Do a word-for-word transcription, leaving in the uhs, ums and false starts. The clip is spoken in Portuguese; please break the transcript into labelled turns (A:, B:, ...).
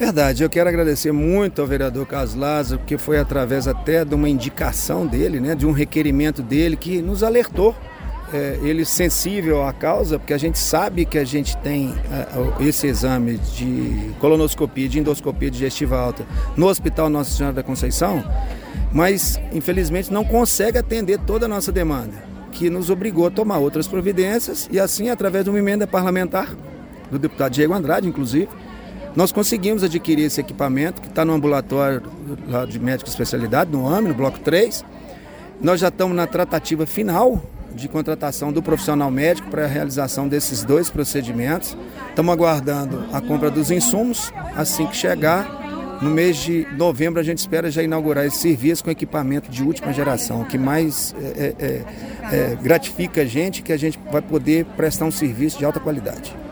A: Verdade, eu quero agradecer muito ao vereador Carlos Lázaro, porque foi através até de uma indicação dele, né, de um requerimento dele que nos alertou. É, ele sensível à causa, porque a gente sabe que a gente tem é, esse exame de colonoscopia, de endoscopia digestiva alta no Hospital Nossa Senhora da Conceição, mas infelizmente não consegue atender toda a nossa demanda, que nos obrigou a tomar outras providências e assim, através de uma emenda parlamentar, do deputado Diego Andrade, inclusive, nós conseguimos adquirir esse equipamento que está no ambulatório lá de médico de especialidade, no A M, no bloco três. Nós já estamos na tratativa final de contratação do profissional médico para a realização desses dois procedimentos. Estamos aguardando a compra dos insumos. Assim que chegar, no mês de novembro, a gente espera já inaugurar esse serviço com equipamento de última geração. O que mais é, é, é, gratifica a gente é que a gente vai poder prestar um serviço de alta qualidade.